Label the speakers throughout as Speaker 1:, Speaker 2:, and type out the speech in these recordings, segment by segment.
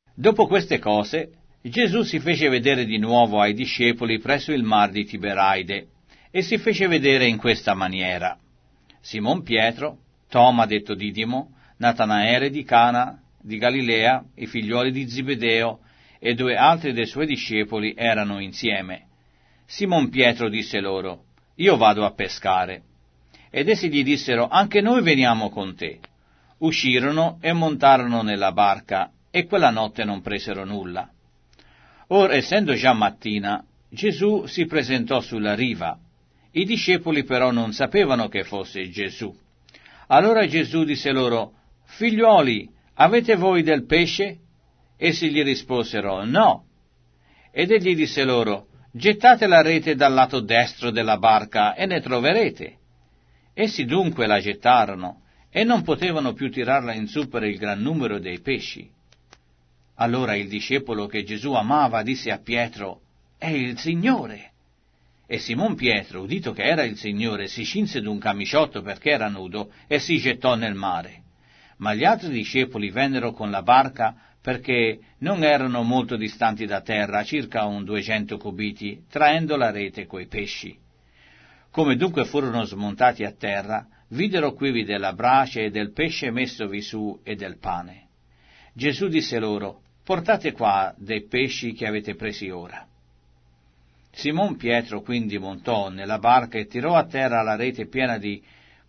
Speaker 1: Dopo queste cose, Gesù si fece vedere di nuovo ai discepoli presso il mar di Tiberaide, e si fece vedere in questa maniera: Simon Pietro, Toma detto Didimo, Natanaele di Cana di Galilea, i figliuoli di Zebedeo, e 2 altri dei suoi discepoli erano insieme. Simon Pietro disse loro: Io vado a pescare. Ed essi gli dissero: Anche noi veniamo con te. Uscirono e montarono nella barca, e quella notte non presero nulla. Or, essendo già mattina, Gesù si presentò sulla riva. I discepoli però non sapevano che fosse Gesù. Allora Gesù disse loro: Figliuoli, avete voi del pesce? Essi gli risposero: No. Ed egli disse loro: Gettate la rete dal lato destro della barca e ne troverete. Essi dunque la gettarono e non potevano più tirarla in su per il gran numero dei pesci. Allora il discepolo che Gesù amava disse a Pietro: È il Signore. E Simon Pietro, udito che era il Signore, si cinse d'un camiciotto perché era nudo e si gettò nel mare. Ma gli altri discepoli vennero con la barca perché non erano molto distanti da terra, circa 200 cubiti, traendo la rete coi pesci. Come dunque furono smontati a terra, videro quivi della brace e del pesce messovi su e del pane. Gesù disse loro: Portate qua dei pesci che avete presi ora. Simon Pietro quindi montò nella barca e tirò a terra la rete piena di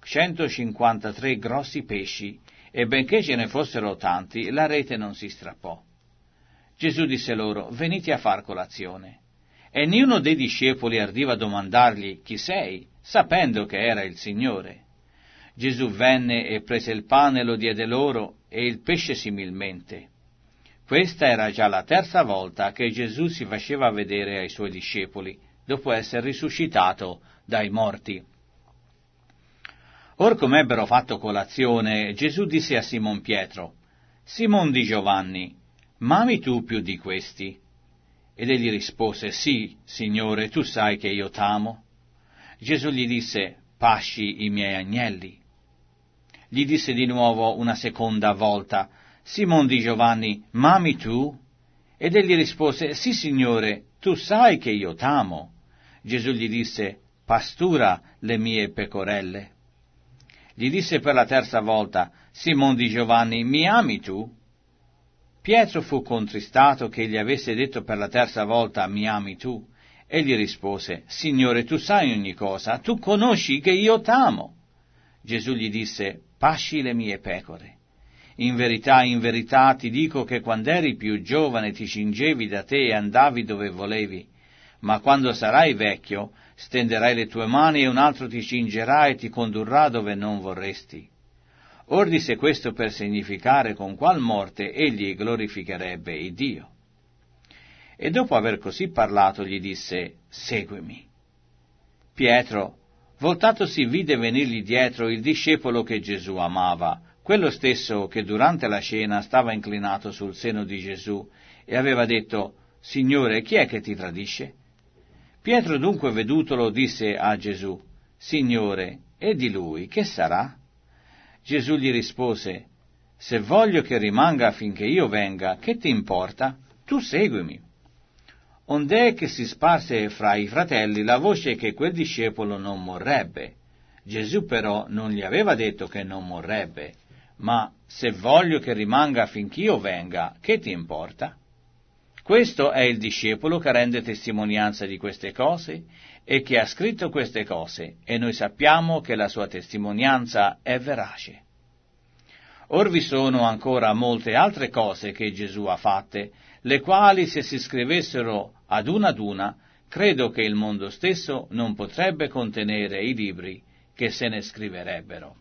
Speaker 1: 153 grossi pesci, e benché ce ne fossero tanti, la rete non si strappò. Gesù disse loro: Venite a far colazione. E niuno dei discepoli ardiva domandargli: Chi sei? Sapendo che era il Signore. Gesù venne e prese il pane e lo diede loro, e il pesce similmente. Questa era già la 3ª volta che Gesù si faceva vedere ai suoi discepoli, dopo essere risuscitato dai morti. Or come ebbero fatto colazione, Gesù disse a Simon Pietro: Simon di Giovanni, m'ami tu più di questi? Ed egli rispose: Sì, Signore, tu sai che io t'amo. Gesù gli disse: Pasci i miei agnelli. Gli disse di nuovo una seconda volta: Simon di Giovanni, m'ami tu? Ed egli rispose: Sì, Signore, tu sai che io t'amo. Gesù gli disse: Pastura le mie pecorelle. Gli disse per la 3ª volta: Simon di Giovanni, mi ami tu? Pietro fu contristato che gli avesse detto per la 3ª volta: mi ami tu? E gli rispose: Signore, tu sai ogni cosa, tu conosci che io t'amo. Gesù gli disse: Pasci le mie pecore. In verità ti dico che quando eri più giovane ti cingevi da te e andavi dove volevi, ma quando sarai vecchio stenderai le tue mani e un altro ti cingerà e ti condurrà dove non vorresti. Or disse questo per significare con qual morte egli glorificherebbe il Dio. E dopo aver così parlato gli disse: Seguimi. Pietro, voltatosi, vide venirgli dietro il discepolo che Gesù amava, quello stesso che durante la cena stava inclinato sul seno di Gesù e aveva detto: Signore, chi è che ti tradisce? Pietro dunque vedutolo disse a Gesù: Signore, e di lui che sarà? Gesù gli rispose: Se voglio che rimanga affinché io venga, che ti importa? Tu seguimi. Ond'è che si sparse fra i fratelli la voce che quel discepolo non morrebbe. Gesù però non gli aveva detto che non morrebbe, ma se voglio che rimanga affinch'io venga, che ti importa? Questo è il discepolo che rende testimonianza di queste cose e che ha scritto queste cose, e noi sappiamo che la sua testimonianza è verace. Or vi sono ancora molte altre cose che Gesù ha fatte, le quali, se si scrivessero ad una, credo che il mondo stesso non potrebbe contenere i libri che se ne scriverebbero.